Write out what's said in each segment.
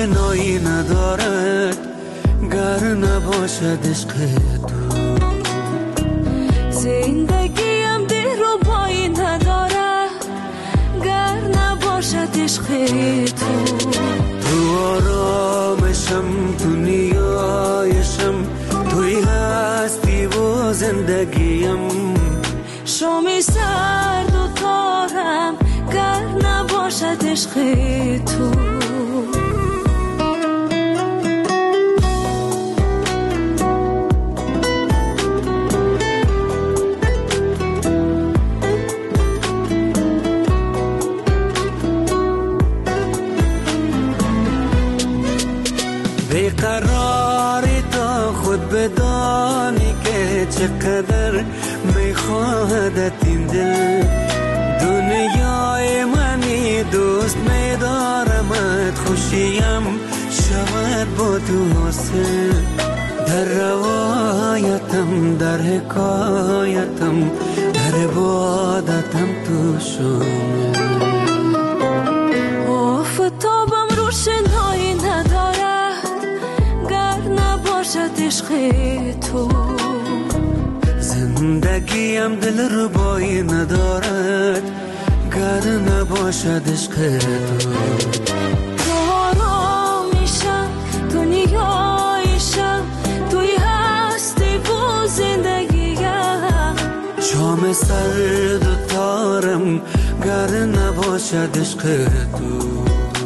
روشنایی ندارد گر نباشد عشق تو. زندگیم دلربایی نداره گر نباشد عشق تو. تو آرامشم، تو نیایشم، توی هستی و زندگیم. شامی سرد و تارم گر نباشد عشق تو. بیقراری تا خود بدانی که چقدر میخواهدت این دل. دنیای منی دوست میدارمت، خوشیم شود با تو حاصل. در روایتم، در حکایتم، در عبادتم تو شامل. آفتابم روشنایی ندارد گر نباشد عشق تو. زندگیم دلربایی ندارد گر نباشد عشق تو. تو آرامیشم، تو نیایشم، توی هستی و زندگیم. شام سرد و تارم گر نباشد عشق تو.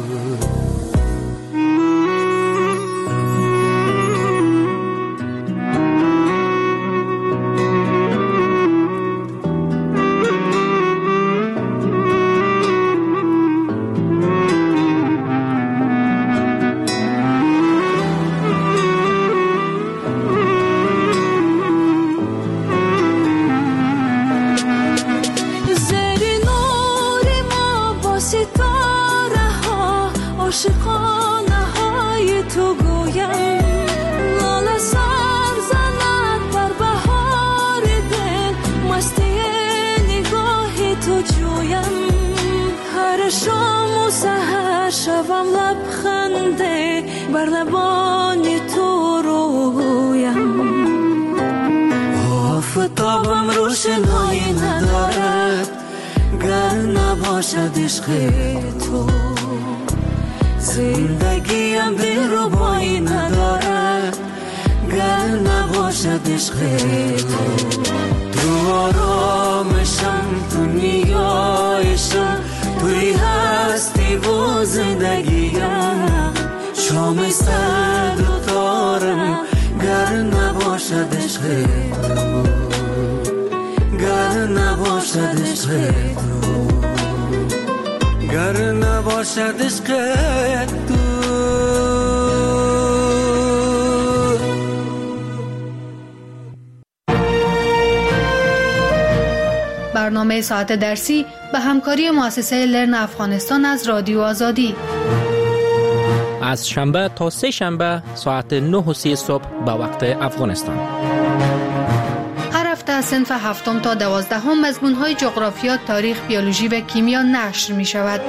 بر لبان تو رویم. آفتابم روشنایی ندارد گر نباشد عشق تو. زندگیم دلربایی ندارد گر نباشد عشق تو. تو آرامشم، تو نیایشم، توی هستی و زندگیم. شام سرد و تارم گر نباشد عشق تو. گر نباشد عشق تو. گر نباشد عشق تو. برنامه ساعت درسی به همکاری مؤسسه لرن افغانستان از رادیو آزادی. از شنبه تا سه شنبه ساعت 9:30 صبح به وقت افغانستان. هر هفته از صنف 7 تا 12 مضمون‌های جغرافیا، تاریخ، بیولوژی و کیمیا نشر می شود.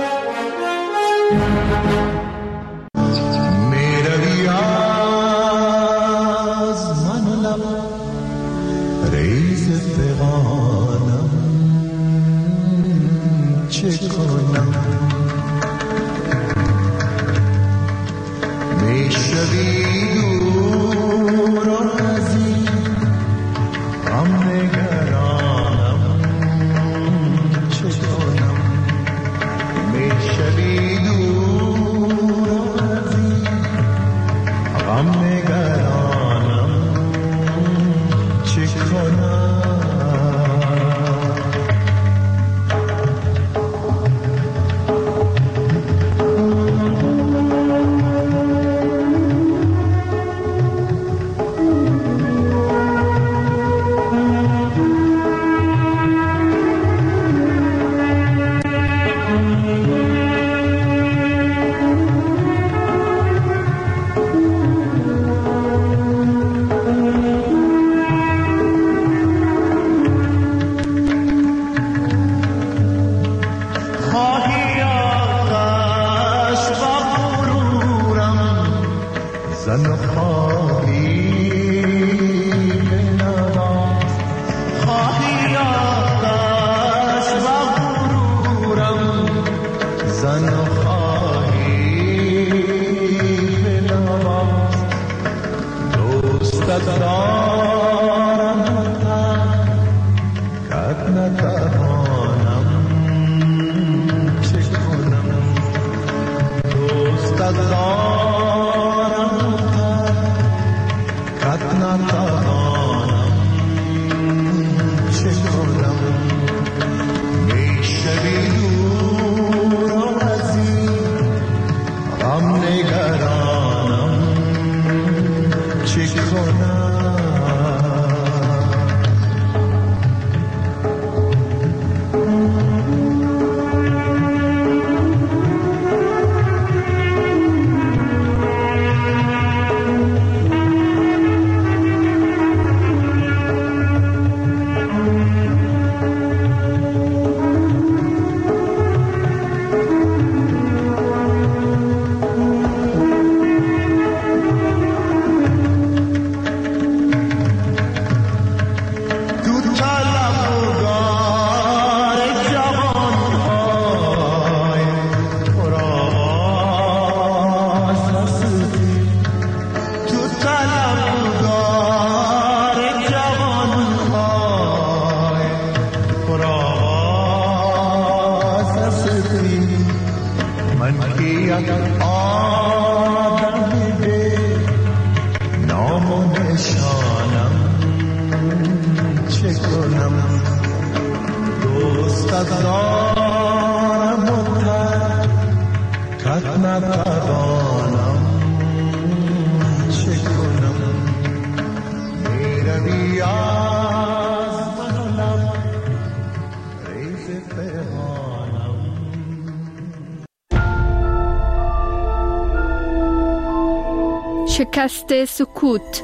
شکست سکوت.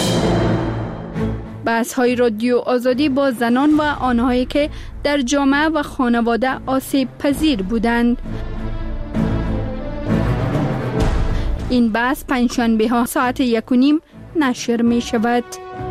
بحث‌های رادیو آزادی با زنان و آنهایی که در جامعه و خانواده آسیب پذیر بودند. این بحث پنجشنبه ها ساعت 1:30 نشر می شود.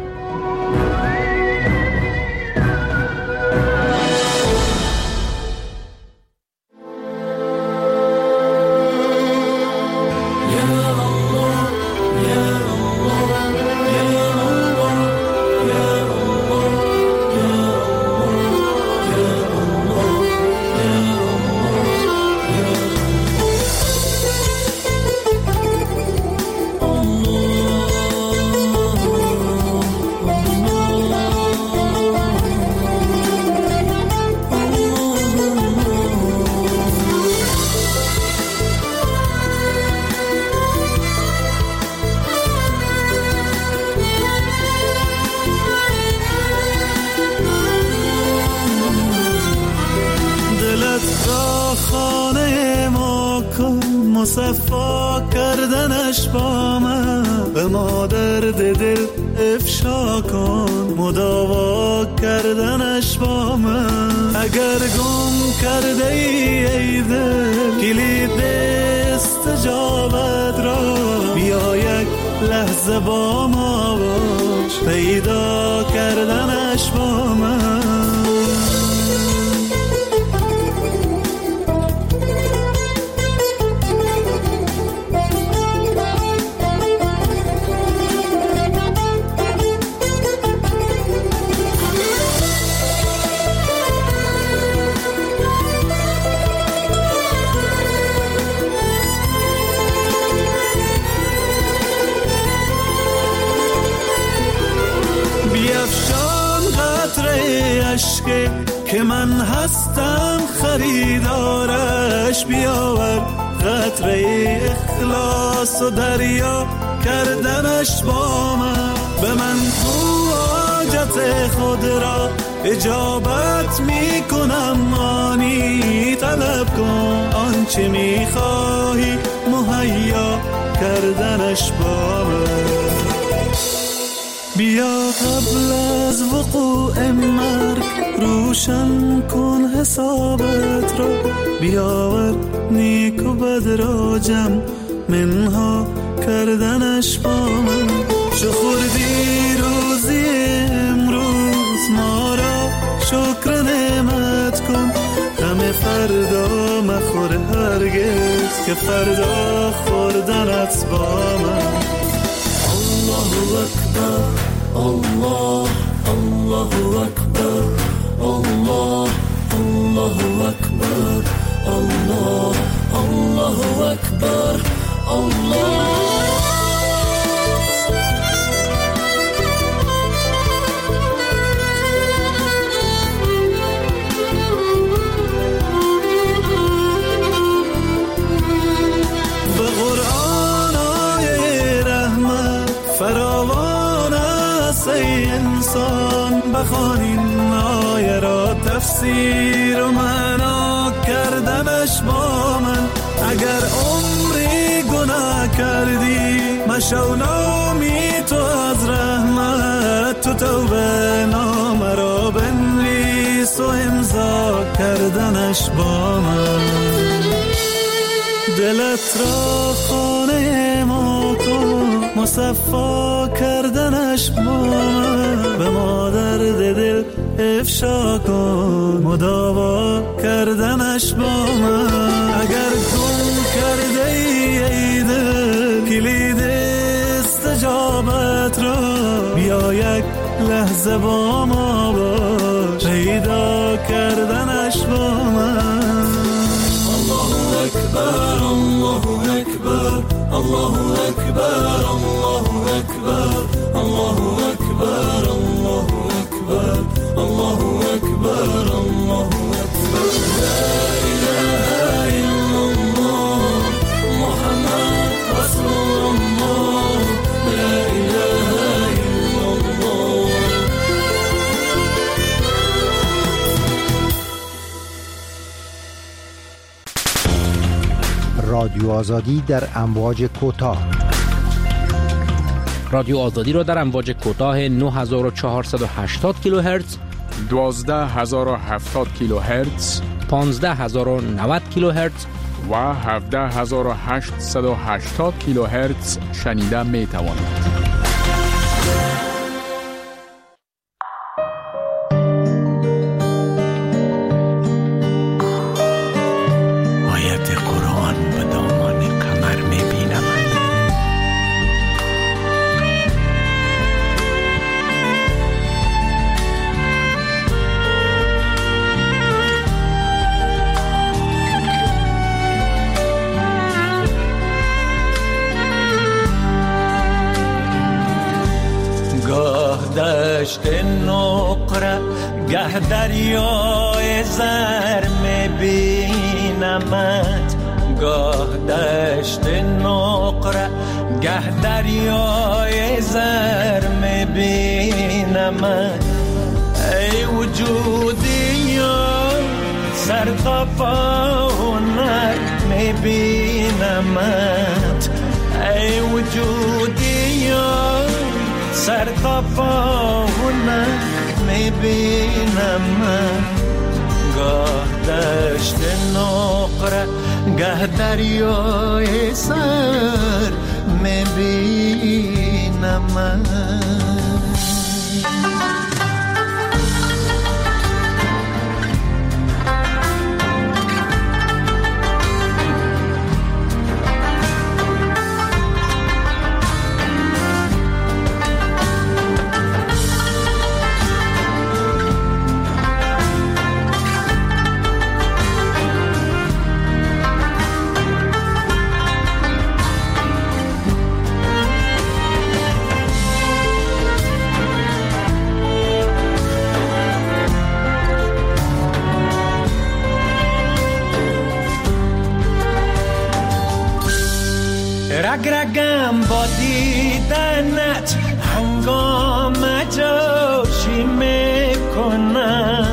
مصفا کردنش با من، به ما درد دل افشا کن، مداوا کردنش با من. اگر گم کرده ای دل کلید استجابت را، بیا یک لحظه با ما باش، پیدا کردنش با من. که من هستم خریدارش، بیاور قطره اخلاص و دریا کردنش با من. به من تو حاجت خود را اجابت می کنم، آنی طلب کن آنچه می خواهی مهیا کردنش با من. بیا قبل از وقوع مرگ روشن کن حسابت را، بیاور نیک و بد را جمع منها کردنش با من. چه خوردی روزی امروز ما را شکر نعمت کن، غم فردا مخور هرگز که فردا خوردنت با من. الله اکبر الله الله اکبر الله الله اکبر الله الله اکبر الله. فراوان است ای انسان، بخوان این آیه را تفسیر و معنا کردنش با من. اگر عمری گناه کردی مشو نامی تو از رحمت، تو توبه نامه را بنویس و امضا کردنش با من. دلت را خانه ما کن، مصفا کردنش با من. به ما درد دل افشا کن، مداوا کردنش با من. اگر گم کرده ای دل کلید استجابت را، بیا یک لحظه با ما باش، پیدا کردنش با من. الله اکبر الله اکبر الله اکبر الله اکبر الله اکبر الله اکبر الله اکبر الله اکبر. لا اله الا الله محمد رسول الله. لا اله الا الله. رادیو آزادی در امواج کوتاه. رادیو آزادی را در امواج کوتاه 9480 کیلوهرتز، 12070 کیلوهرتز، 15090 کیلوهرتز و 17880 کیلوهرتز شنیده می توانید. دشت نقره گه دریای زر میبینمت، گاه دشت نقره گه دریای زر میبینمت. ای وجودی یا سر تا پا هنر میبینمت. ای وجودی یا سر تا پا هنر میبینم من. گاه دشت نقره گه دریای سر میبینم من. رگرگم با دیدنت هنگام جوشی میکنم،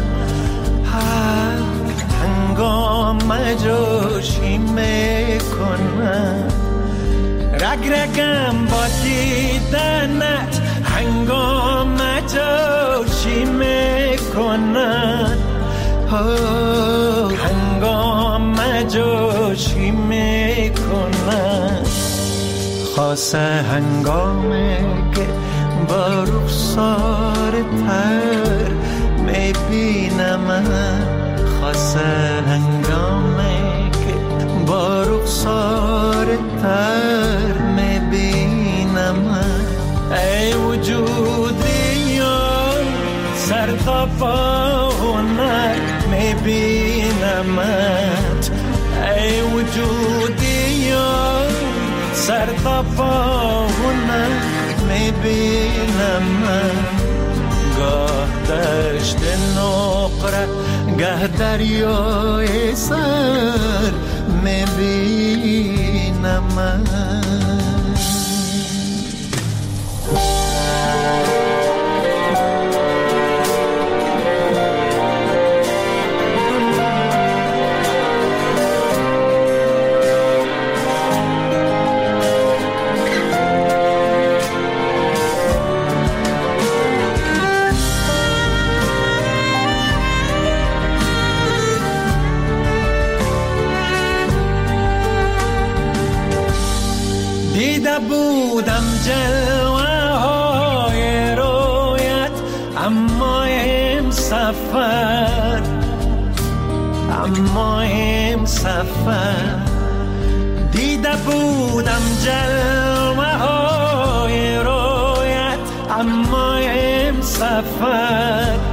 هنگام جوشی میکنم. رگرگم با دیدنت هنگام جوشی میکنم، هنگام جوشی میکنم. خاصه هنگامه که با رخسار تر میبینم، خاصه هنگامه که با رخسار تر میبینم. ای وجود یار سر تا پا هنر میبینمت، ای وجود یار سر تا پا هنر میبینمت. گاه دشت نقره گه دریای سر میبینمت. دیده بودم جلوه های رویت، اما امسفر دیده بودم جلوه های رویت، اما امسفر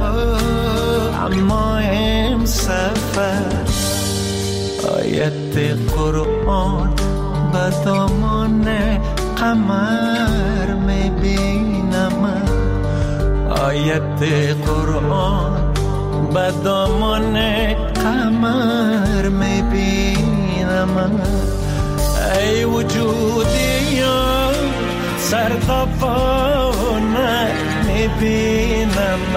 آیت قرآن به دامان قمر میبینم، آیت قرآن به دامان قمر میبینم. ای وجودی یار سر تا پا هنر میبینم،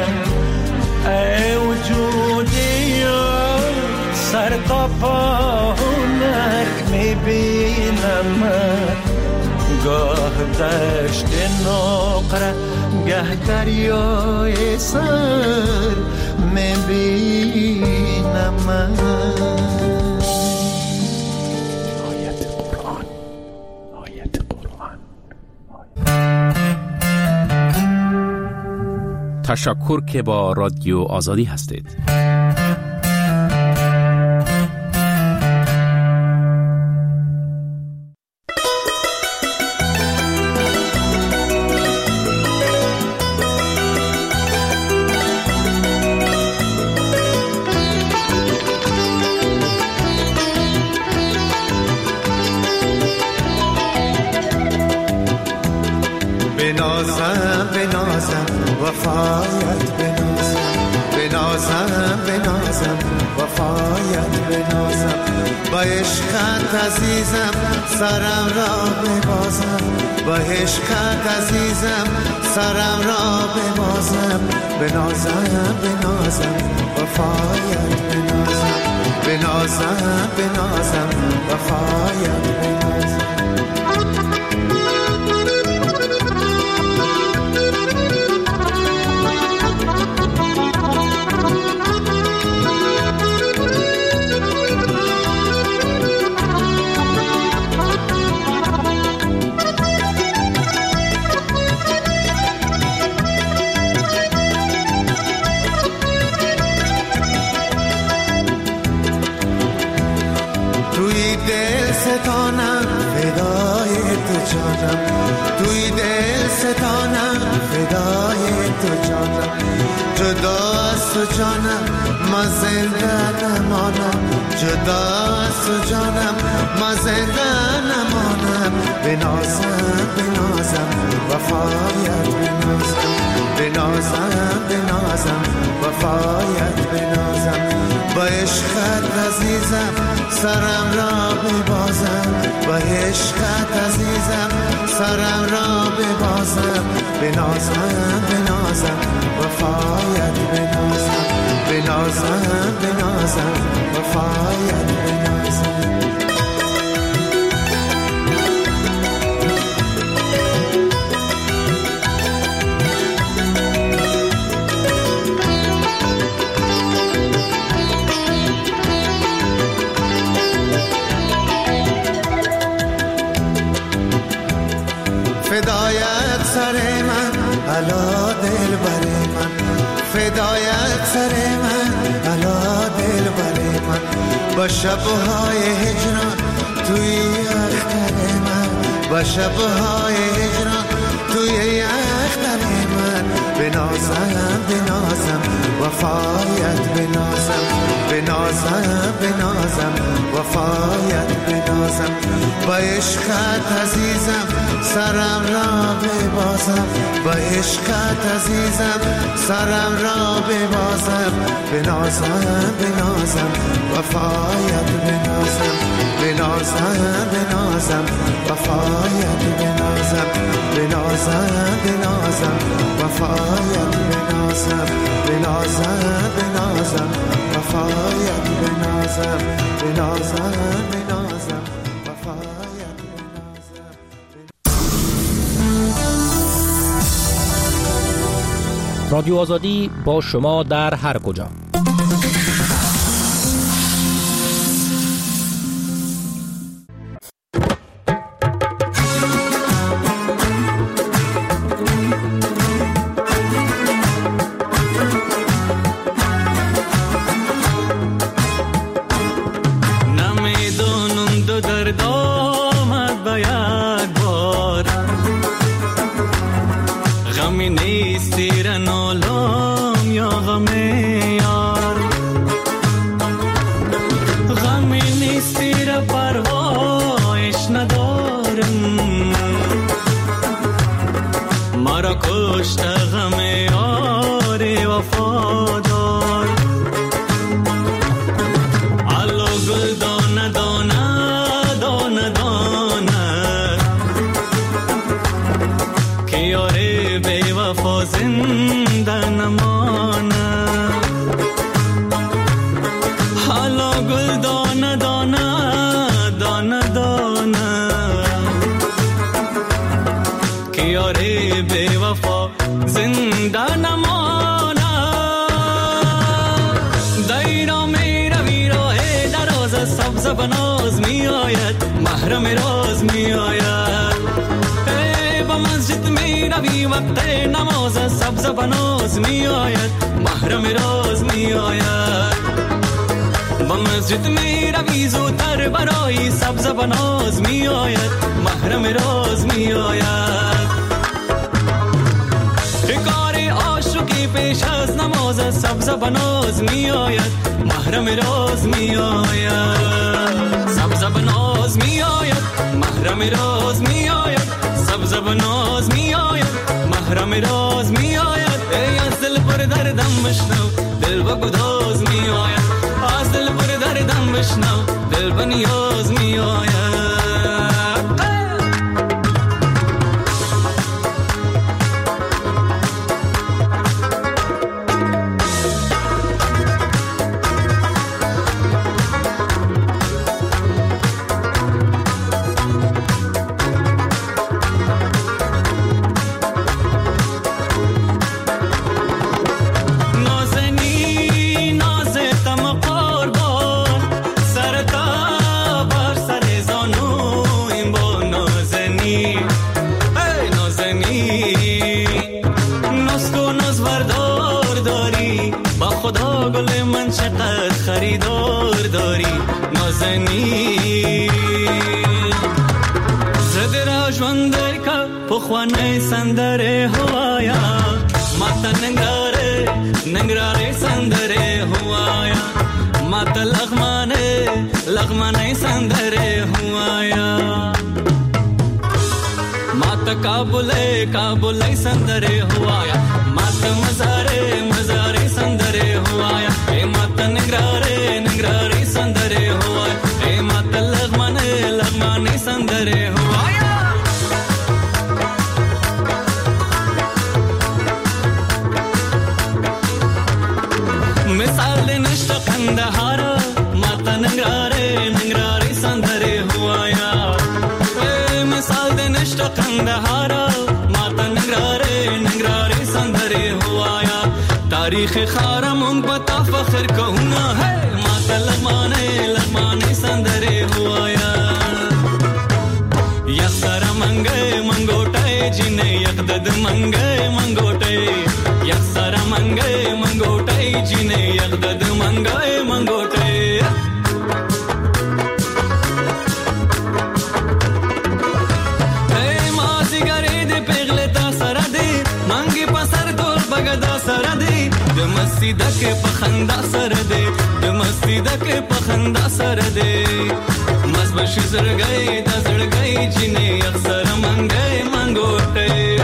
ای وجودی یار سر تا پا هنر میبینم. گاه دشت نقره گه دریای سر میبینم. آیت قرآن، آیت قرآن. تشکر که با رادیو آزادی هستید. بنازم وفایت بنازم وفایت بنازم، با عشقت عزیزم سرم را ببازم، با عشقت عزیزم سرم را ببازم. بنازم وفایت بنازم وفایت بنازم. توی دل ستانم فدای تو جانم، جدا از تو جانم من زنده نمانم، جدا از تو جانم من زنده نمانم. بنازم وفایت بنازم وفایت بنازم، با عشقت عزیزم سرم را ببازم، با عشقت عزیزم سرم را ببازم. بنازم وفایت بنازم وفایت بنازم. الا دل بر من فدایت سر من الا دل بر من با شبهای هجران توی اختر من با شبهای هجران توی اختر من بنازم بنازم وفایت بنازم بنازم بنازم وفایت بنازم با عشقت عزیزم سرم را ببازم با عشقت عزیزم سرم را ببازم بنازم بنازم وفایت بنازم بنازم بنازم وفایت بنازم بنازم بنازم وفایت بنازم بنازم بنازم وفایت بنازم بنازم بنازم وفایت بنازم. رادیو آزادی با شما در هر کجا. بناز می آید محرم راز می آید با مسجد می روی وقت نماز سبز بناز می آید محرم راز می آید با مسجد می روی زودتر برای سبز بناز می آید محرم راز می آید کار عاشقی پیش از نماز سبز بناز می آید محرم راز می آید سبز بناز می آید محرم راز می آید سبز بناز می آید محرم راز می آید ای از دل پر دردم بشنو دل با گداز می آید از دل پر دردم بشنو دل با نیاز می آید خوانه سندره هوایا ماتا ننگراره سندره هوایا ماتا لغمانه سندره هوایا ماتا کابله سندره هوایا ماتا مزاره سندره هوایا اے ماتا ننگراره سندره هوایا اے ماتا لغمانه سندره هوایا مثال نشت قندهارا ماتا ننگراره سندره هوایا مثال نشت قندهارا ماتا ننگراره سندره هوایا تاریخ خارمون پتا فخر کهونا ہے ماتا لغمانه سندره هوایا یک سر منگوٹای جنه یک دد منگوٹای مستی دک پخنده سر ده د مستی دک پخنده سر ده مزبش زرگای د زرگای جنی اکثر منگای منگوٹے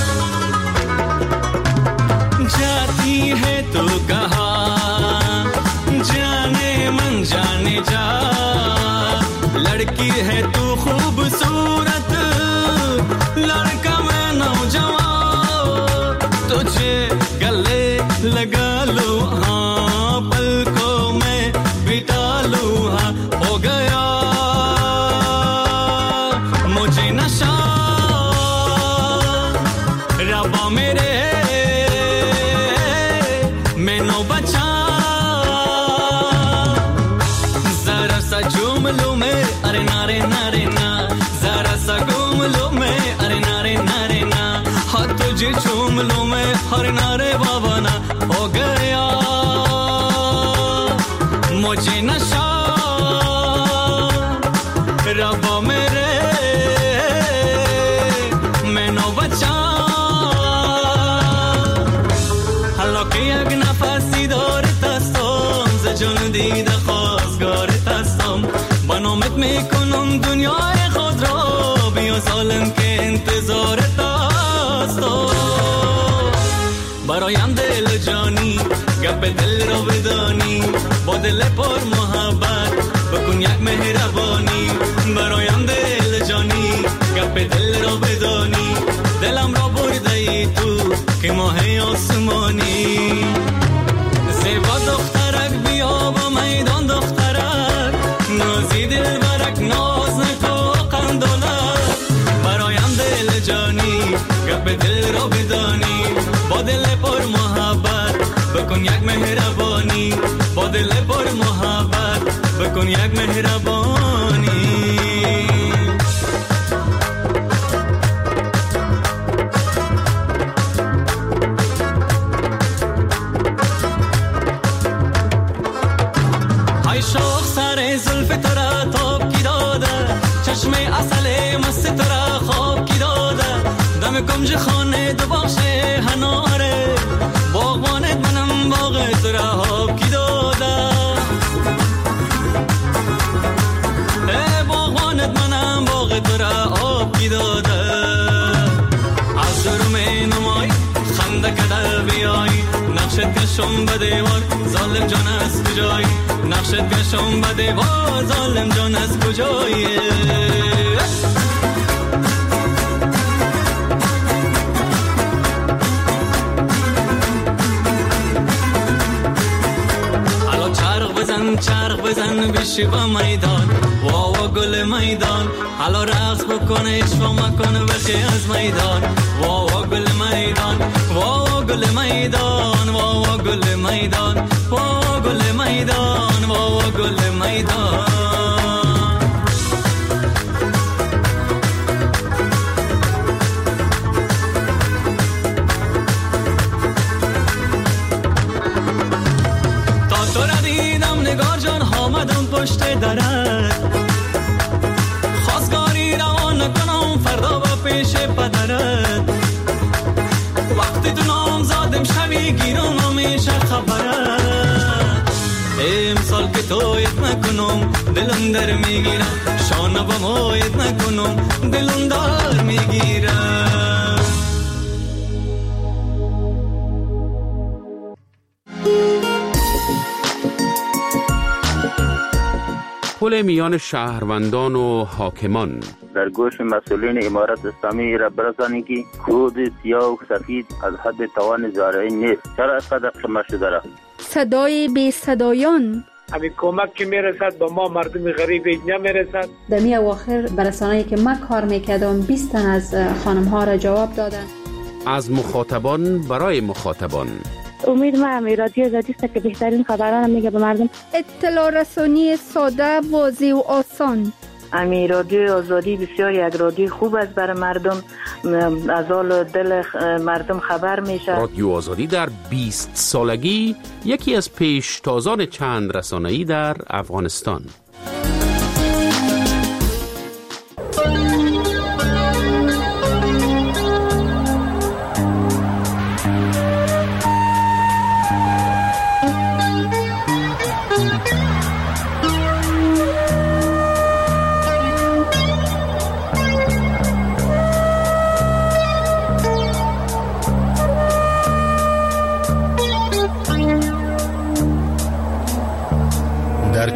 جاتی ہے تو کہاں جانے من جانے جا لڑکی ہے تو خوبصورت لڑکا میں نوجوان تجھے گلے لگا لو ہاں پلکوں میں بٹا لو ہاں ہو گیا مجھے نشہ ربا میرے میں نو بچا ذرا سا جھوم لوں میں ارے نارے نارے نا ذرا سا گھوم لوں میں ارے نارے نارے نا ہاں تجھے جھوم لوں میں ارے نارے بابا نا ہو گیا مجھے نشہ ربا میرے میں نو بچا حالا که یک نفسی دارت هستم ز جان دیده خواستگارت هستم با نامت میکنم دنیای خود را بیا ظالم که انتظارت هستم برایم دل جانی گپ دل را بدانی با دل پر محبت بکن یک مهربانی برایم دل جانی گپ دل را بدانی دلم را برده ای تو که ماه آسمانی زیبا دخترک بیا با میدان دخترک نازی دل برک ناز نکو قندولک برایم دل جانی گپ دل را بدانی با دل پر محبت بکن یک مهربانی با دل پر محبت بکن یک مهربانی های شوق سر زلف ترا تاب کی داده چشم اصل مست ترا خواب کی داده دم کنج خانه دو باشه هناره باغبانت منم باغ ترا خواب کی داده باغبانت منم باغ ترا آب کی داده از روم نمای خنده کده بیای نقشت کشم به دیوار ظالم جان از کجایی نقشت کشم به دیوار ظالم جان از کجایی حالا چرخ بزن بشی با میدان واوا گل میدان حالا رقص بکنه اشوا مکنه بخی از میدان واوا گل میدان واوا گل میدان واوا گل میدان واوا گل میدان واوا گل میدان تا تو را دیدم نگار جان آمدم پشت درت خواستگاری روان نکنم فردا با پیش پدرت وقتی تو نام زادم شوی گیرم همیشه خبرت امسال که تویت نکنم دلم در میگیرم شانه با مویت نکنم دلم دار میگیرم پل میان شهروندان و حاکمان در گوش مسئولین امارت اسلامی را برسانی که کود سیاه و سفید از حد توان زارعی نیست. چرا اینقدر قمه شده را؟ صدای بی صدایان همین کمک که میرسد با ما مردم غریب نمیرسد. در می اواخر برسانه‌ای که من کار میکردم 20 تن از خانم ها را جواب دادن. از مخاطبان برای مخاطبان امید ما رادیو آزادی است که بهترین خبران میگه به مردم. اطلاع رسانی ساده، واضح و آسان. امی رادیو آزادی بسیار یک رادیو خوب است برای مردم، از حال دل مردم خبر میشه. رادیو آزادی در 20 سالگی یکی از پیشتازان چند رسانه‌ای در افغانستان.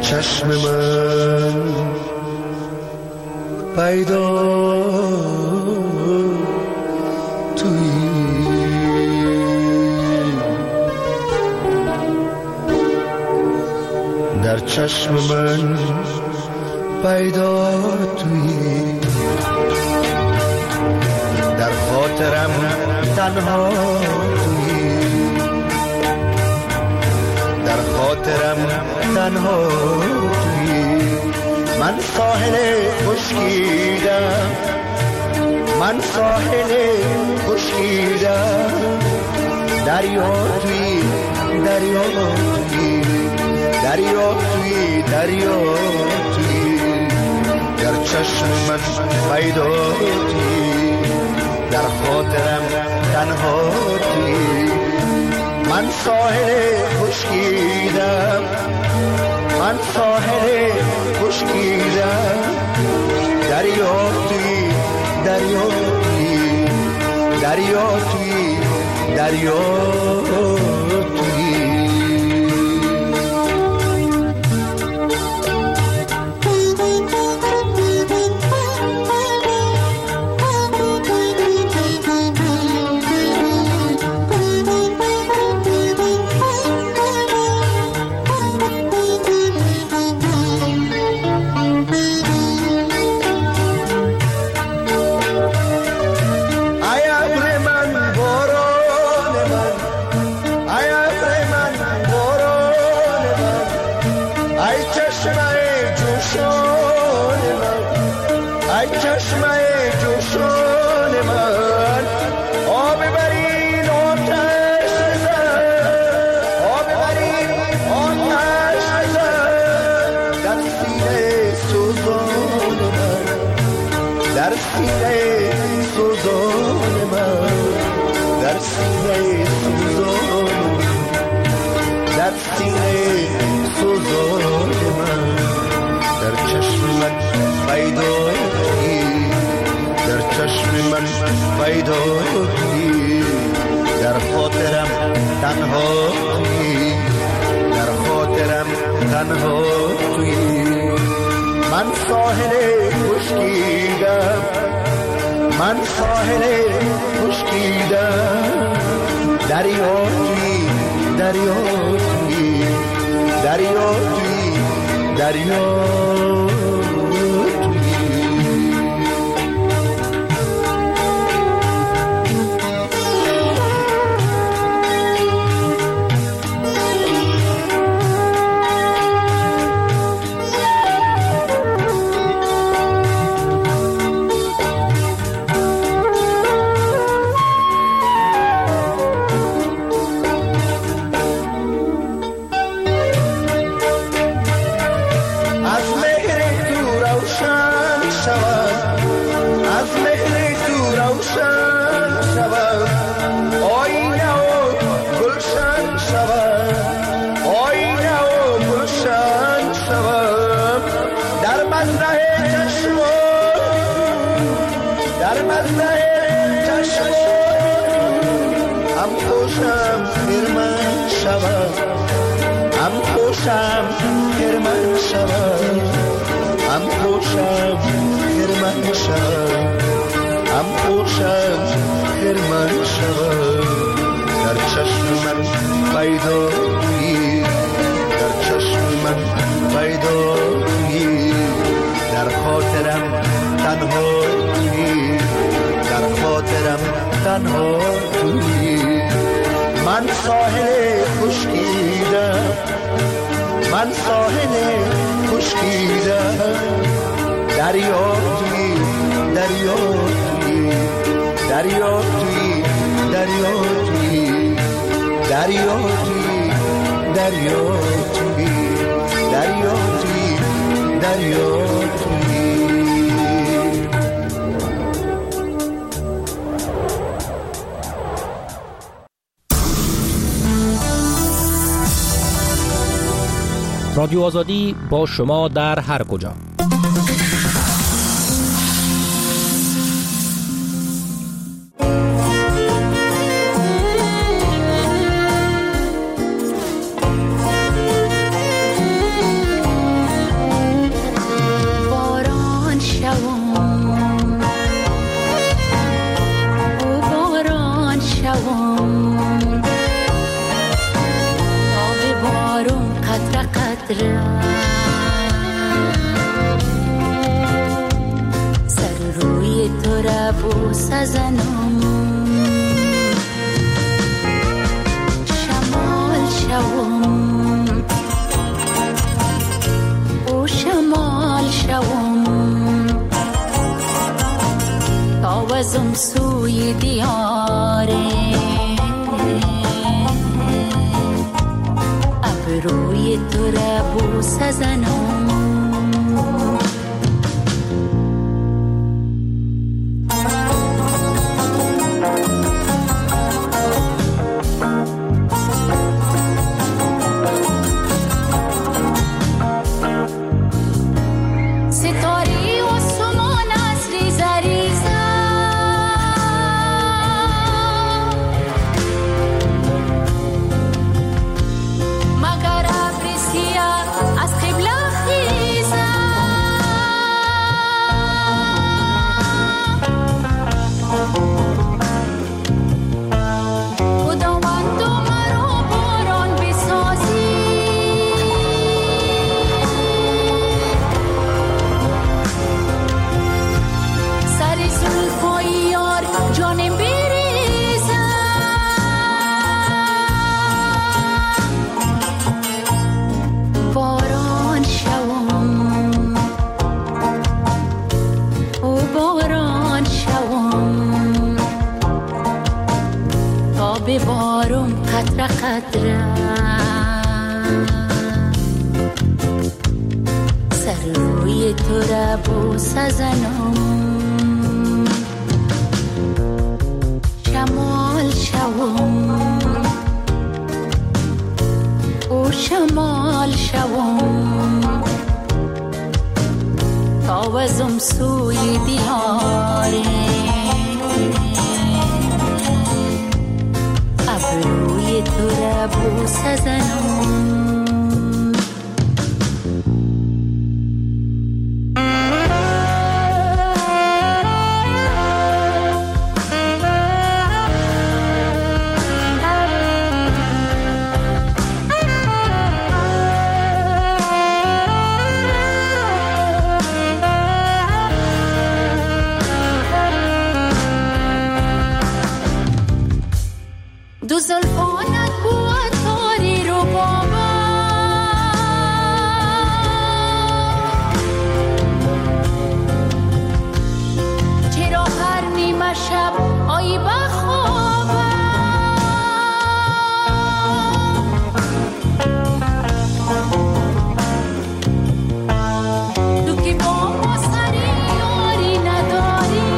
چشم من پیدا تویی، در چشم من پیدا تویی، در خاطرم تنها تویی، در خاطرم تنها تویی. من ساحل خشکیدم، من ساحل خشکیدم، دریا تویی، دریا تویی، دریا تویی، دریا تویی. در چشم من پیدا تویی، در خاطرم تنها تویی. من ساحل خشکیدم، من ساحل خشکیدم، دریا تویی، دریا تویی، دریا تویی، دریا تویی. پیدا تویی، در خاطرم تنها تویی، در خاطرم تنها تویی. من ساحل خشکیدم، من ساحل خشکیدم، دریا تویی، دریا تویی، دریا تویی، دریا رادیو آزادی با شما در هر کجا. قدره سر روی تو را بوس زنم شمال شوم او شمال شوم تاوزم سوی دیاره روی تو را بوس زنم ستاره و سمان از ریزه ریزه ببارم قطره قطره سر روی تو را بوس زنم شمال شوم او شمال شوم تاوزم سوی دیاره روی تو را بوس زنم دو زلفانت بود تاری رو بابا چرا هر نیمه شب آیی بخوابم تو که با ما سری یاری نداری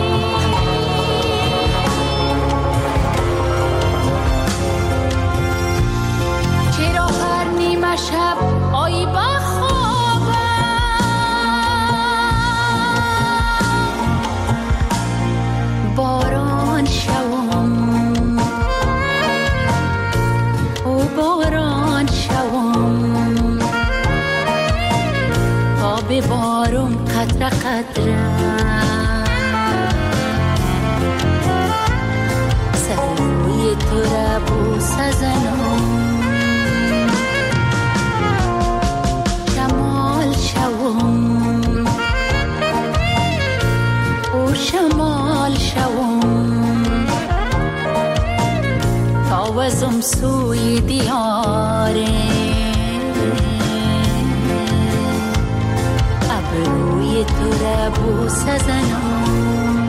شب آیی بخوابم باران شوم او باران شوم تا ببارم قطره قطره سر روی تو را بوس زنم او شمال شوم تاوزم سوی دیاره ابروی تو را بوس زنم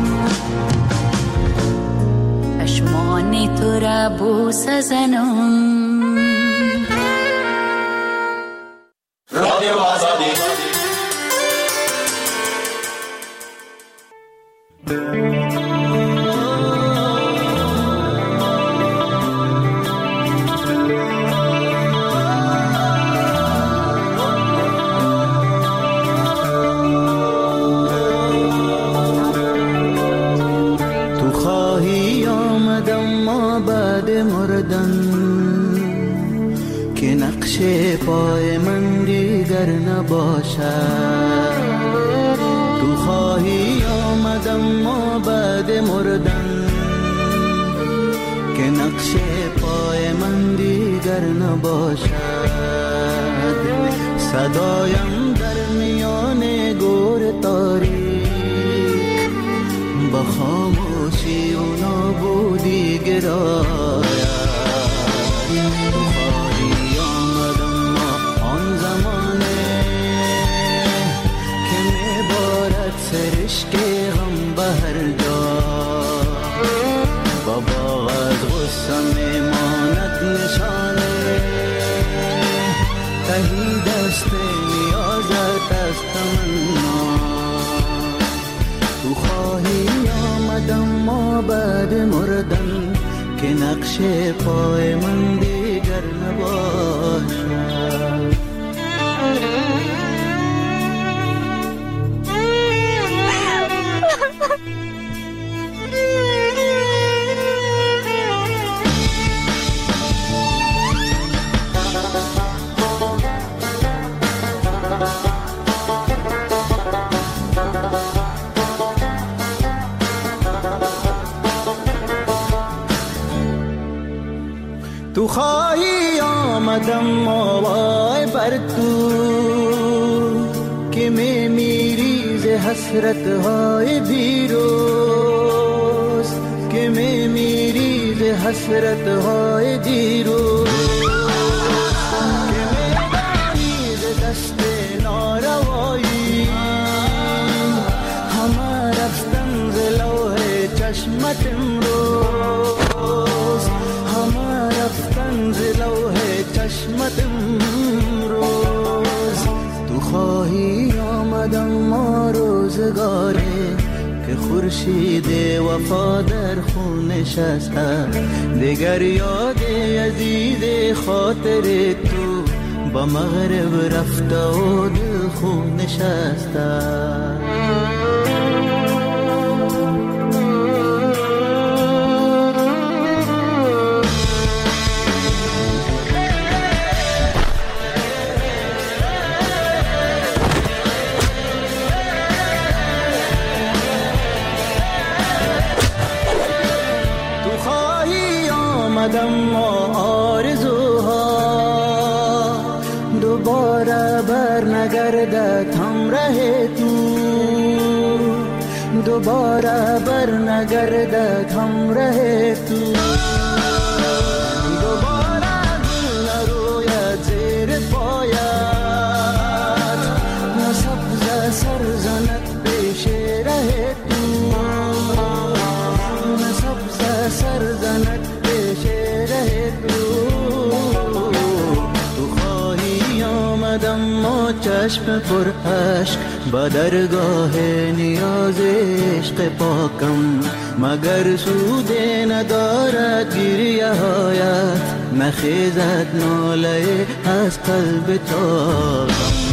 چشمان تو را بوس زنم رادیو آزادی پای من دیگر نباشد تو خواهی آمدم ما بعد مردن که نقش پای من دیگر نباشد صدایم در میان گور تاریک با خاموشی و نابودی گراید. بخاری آمد اما آن زمانه که میبارد سرشک غم به هر جا و باغ از غصه میماند نشانه تهی دست نیازت از تمنا. تو خواهی آمد اما بعد مردن که نقش پای من دیگر نباشد. تو خواهی آمدم وای بر تو که میمیری ز حسرت های دیروز، که میمیری ز حسرت های دیروز، که میدانی ز دست ناروایی همه رفتن ز لوح چشمت امروز، همه رفتن ز لوح چشمت امروز. تو خواهی آمدم ما روزگاره که خورشید وفا در خونش است، دیگر یاد عزیز خاطر تو با مغرب رفته و دل خونش است. اما آرزوها دوباره بر نگردد همراه تو، دوباره بر نگردد همراه تو، دوباره گل نروید زیر پایت، نه سبز سر زند پیش ره تو، نه سبز سر زند اما چشم پر عشق با درگاه نیاز عشق پاکم، مگر سود ندارد گریه هایت، نخیزد ناله از قلب تاکم.